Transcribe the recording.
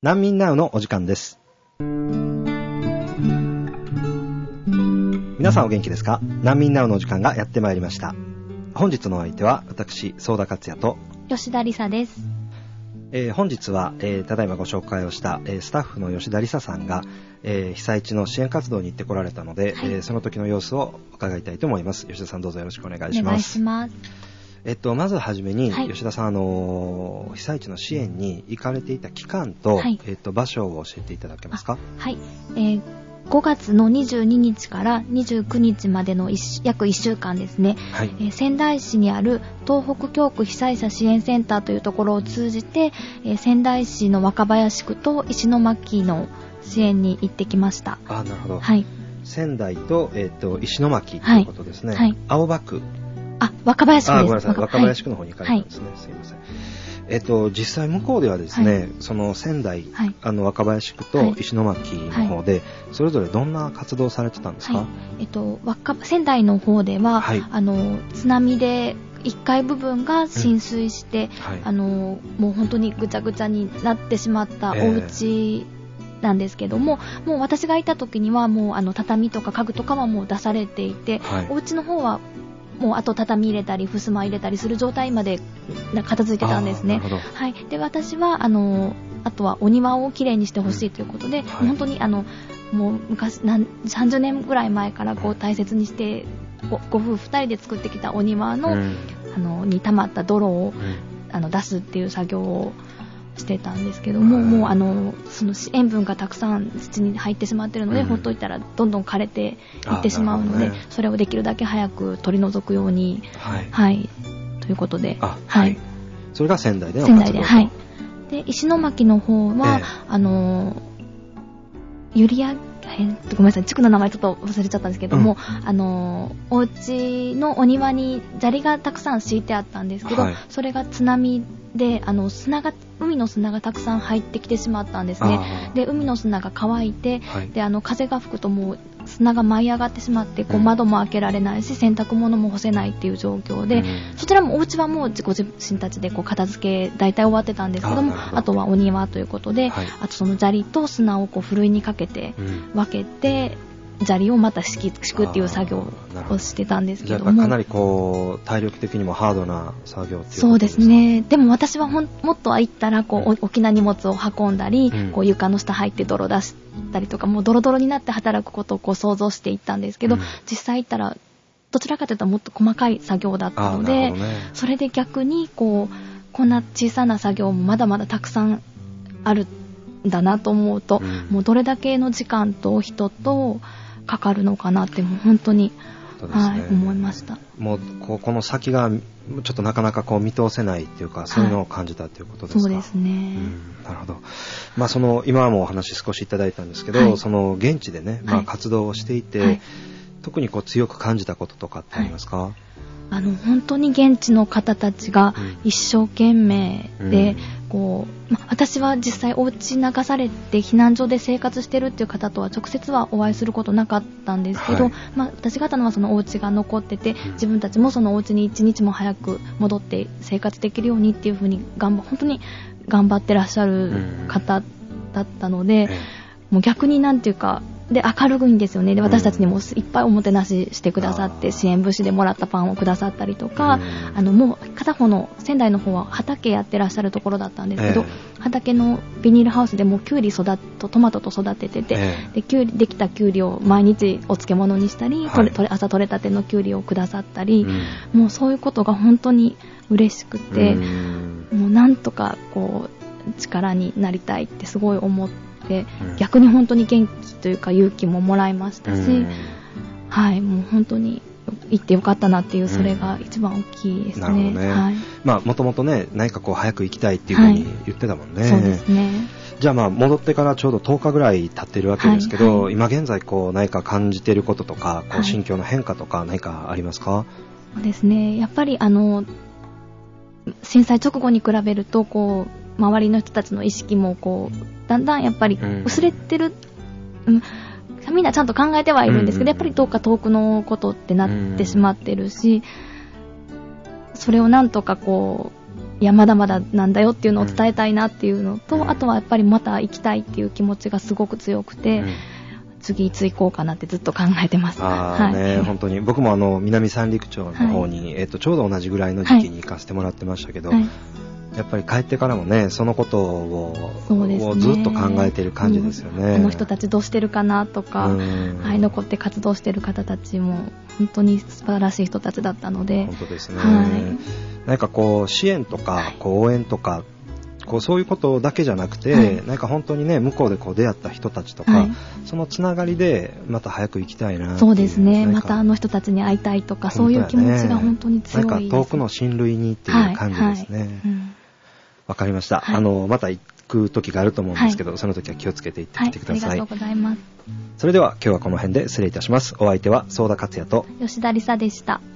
難民ナウのお時間です。皆さんお元気ですか？難民ナウのお時間がやってまいりました。本日のお相手は私、相田克也と吉田理沙です。 本日は、ただいまご紹介をした、スタッフの吉田理沙さんが、被災地の支援活動に行ってこられたので、はい、その時の様子を伺いたいと思います。吉田さん、どうぞよろしくお願いします。お願いします。まずはじめに、はい、吉田さん、被災地の支援に行かれていた期間と、はい、場所を教えていただけますか？ はい、5月の22日から29日までの約1週間ですね、はい、仙台市にある東北教区被災者支援センターというところを通じて、仙台市の若林区と石巻の支援に行ってきました。 あ、なるほど。 はい、 仙台と、石巻ということですね。はい、青葉区。 若林区です。 ごめんなさい。若林区の方に行かれたんですね。はい、すいません。実際向こうではですね、はい、その仙台、はい、若林区と石巻の方で、はい、それぞれどんな活動をされてたんですか？はい、 仙台の方では、はい、津波で1階部分が浸水して、はい、もう本当にぐちゃぐちゃになってしまったお家なんですけども、もう私がいた時にはもう畳とか家具とかはもう出されていて、はい、お家の方はもうあと畳入れたり襖入れたりする状態まで片付いてたんですね。はい、で私はあとはお庭をきれいにしてほしいということで、はい、本当にもう昔30年ぐらい前からこう大切にしてご夫婦2人で作ってきたお庭の、に溜まった泥を、出すっていう作業をしてたんですけども、もうその塩分がたくさん土に入ってしまっているので、ほっといたらどんどん枯れていってしまうので、それをできるだけ早く取り除くように、はい、ということで、はい、 それが仙台での活動。仙台で、 はい。で、石巻の方は、ゆりやごめんなさい、地区の名前ちょっと忘れちゃったんですけども、お家のお庭に砂利がたくさん敷いてあったんですけど、はい、それが津波で海の砂がたくさん入ってきてしまったんですね。で、海の砂が乾いて、はい、で風が吹くともう砂が舞い上がってしまって、こう窓も開けられないし、洗濯物も干せないっていう状況で、そちらもお家はもうご自身たちでこう片付け大体終わってたんですけども、あとはお庭ということで、はい、あとその砂利と砂をこうふるいにかけて分けて、砂利をまた敷くっていう作業をしてたんですけども、 じゃあかなりこう体力的にもハードな作業っていうことですか？ そうですね。でも私はもっと行ったらこう、大きな荷物を運んだり、こう床の下入って泥出したりとか、もうドロドロになって働くことをこう想像していったんですけど、実際行ったらどちらかというともっと細かい作業だったので、それで逆にこんな小さな作業もまだまだたくさんあるんだなと思うと、もうどれだけの時間と人とかかるのかなってもう本当に、はい、思いました。 もうこの先がちょっとなかなかこう見通せないっていうか、そういうのを感じたっていうことですか？ そうですね。 なるほど。今もお話少しいただいたんですけど、はい、その現地でね、活動をしていて、はい、特にこう強く感じたこととかってありますか？ はい、本当に現地の方たちが一生懸命で、私は実際お家流されて避難所で生活してるっていう方とは直接はお会いすることなかったんですけど、はい、私方のはそのお家が残ってて、自分たちもそのお家に一日も早く戻って生活できるようにっていうふうに本当に頑張ってらっしゃる方だったので、もう逆になんていうかで明るいんですよね。で、私たちにもいっぱいおもてなししてくださって、支援物資でもらったパンをくださったりとか、もう片方の仙台の方は畑やってらっしゃるところだったんですけど、畑のビニールハウスでもうキュウリトマトと育ててて、できたキュウリを毎日お漬物にしたり、朝採れたてのキュウリをくださったり、もうそういうことが本当に嬉しくて、もうなんとかこう力になりたいってすごい思って、逆に本当に元気というか勇気ももらいましたし、はい、もう本当に行ってよかったなっていう、それが一番大きいですね。なるほどね。はい、もともとね、何かこう早く行きたいっていうふうに言ってたもんね。はい、そうですね。 じゃあ戻ってからちょうど10日ぐらい経ってるわけですけど、はい、今現在こう何か感じていることとか、こう心境の変化とか何かありますか？ そうですね。やっぱり震災直後に比べるとこう周りの人たちの意識もこうだんだんやっぱり薄れてる、みんなちゃんと考えてはいるんですけど、やっぱりどうか遠くのことってなってしまってるし、それをなんとかこいやまだまだなんだよっていうのを伝えたいなっていうのと、あとはやっぱりまた行きたいっていう気持ちがすごく強くて、次いつ行こうかなってずっと考えてます。 本当に僕も南三陸町の方に、ちょうど同じぐらいの時期に行かせてもらってましたけど、やっぱり帰ってからもね、そのことをずっと考えている感じですよね。 この人たちどうしてるかなとか、残って活動している方たちも本当に素晴らしい人たちだったので。 本当ですね。何か支援とか応援とかそういうことだけじゃなくて、なんか本当にね、向こうで出会った人たちとか、そのつながりでまた早く行きたいなっていう。 そうですね。また人たちに会いたいとか、そういう気持ちが本当に強いです。 なんか遠くの親類にっていう感じですね。わかりました。また行く時があると思うんですけど、その時は気をつけて行ってきてください。 ありがとうございます。 それでは今日はこの辺で失礼いたします。お相手は相田克也と吉田理沙でした。